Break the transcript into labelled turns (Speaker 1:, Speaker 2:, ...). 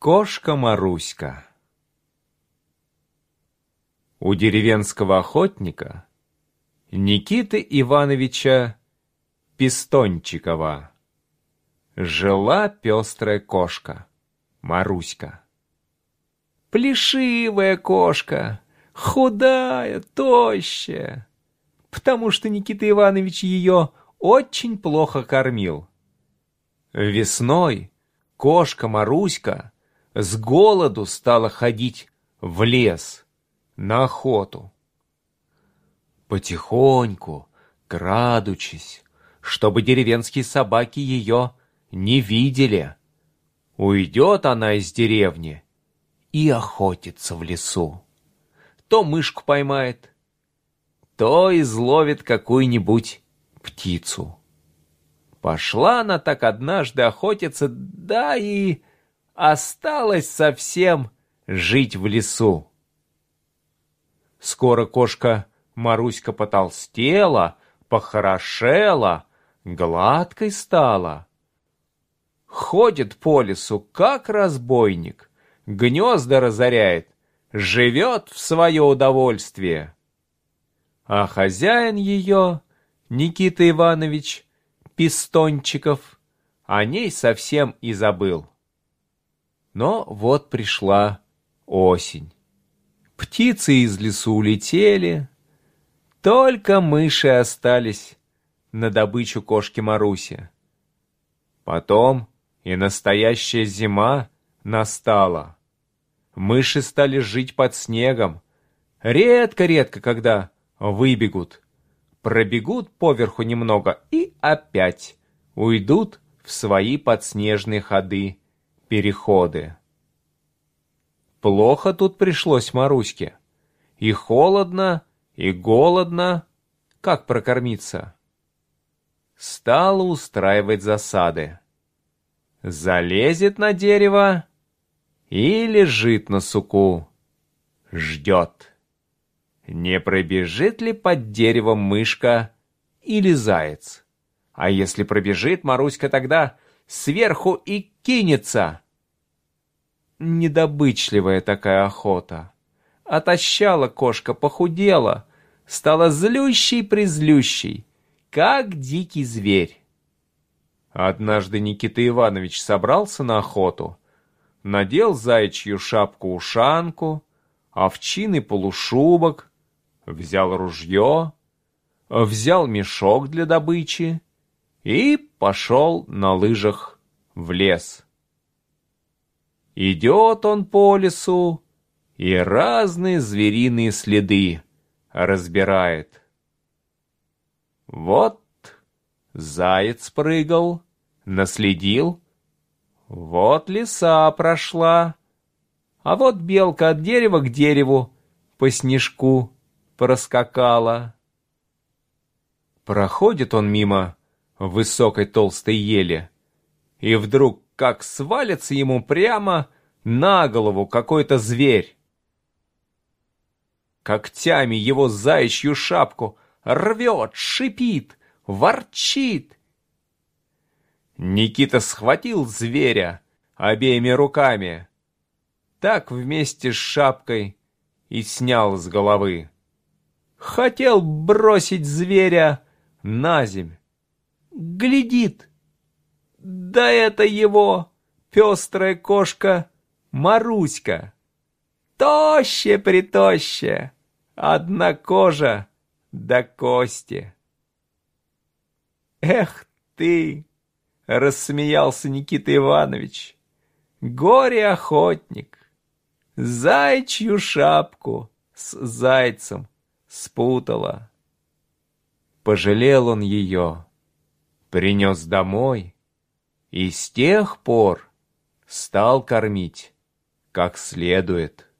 Speaker 1: Кошка Маруська. У деревенского охотника Никиты Ивановича Пистончикова жила пестрая кошка Маруська. Плешивая кошка, худая, тощая, потому что Никита Иванович ее очень плохо кормил. Весной кошка Маруська с голоду стала ходить в лес на охоту. Потихоньку, крадучись, чтобы деревенские собаки ее не видели, уйдет она из деревни и охотится в лесу. То мышку поймает, то изловит какую-нибудь птицу. Пошла она так однажды охотиться, да и осталась совсем жить в лесу. Скоро кошка Маруська потолстела, похорошела, гладкой стала. Ходит по лесу, как разбойник, гнезда разоряет, живет в свое удовольствие. А хозяин ее, Никита Иванович Пистончиков, о ней совсем и забыл. Но вот пришла осень. Птицы из лесу улетели, только мыши остались на добычу кошки Маруси. Потом и настоящая зима настала. Мыши стали жить под снегом. Редко-редко, когда выбегут, пробегут поверху немного и опять уйдут в свои подснежные ходы, переходы. Плохо тут пришлось Маруське. И холодно, и голодно. Как прокормиться? Стала устраивать засады. Залезет на дерево и лежит на суку. Ждет. Не пробежит ли под деревом мышка или заяц? А если пробежит, Маруська тогда сверху и кинется. Недобычливая такая охота. Отощала кошка, похудела, стала злющей-призлющей, как дикий зверь. Однажды Никита Иванович собрался на охоту, надел заячью шапку-ушанку, овчиный полушубок, взял ружье, взял мешок для добычи и пошел на лыжах в лес. Идет он по лесу и разные звериные следы разбирает. Вот заяц прыгал, наследил, вот лиса прошла, а вот белка от дерева к дереву по снежку проскакала. Проходит он мимо высокой толстой ели, и вдруг как свалится ему прямо на голову какой-то зверь. Когтями его заячью шапку рвет, шипит, ворчит. Никита схватил зверя обеими руками, так вместе с шапкой и снял с головы. Хотел бросить зверя на земь. Глядит, да это его пестрая кошка Маруська. Тощая-притощая, одна кожа до кости. Эх ты, рассмеялся Никита Иванович, горе-охотник, заячью шапку с зайцем спутала. Пожалел он ее, принес домой и с тех пор стал кормить как следует.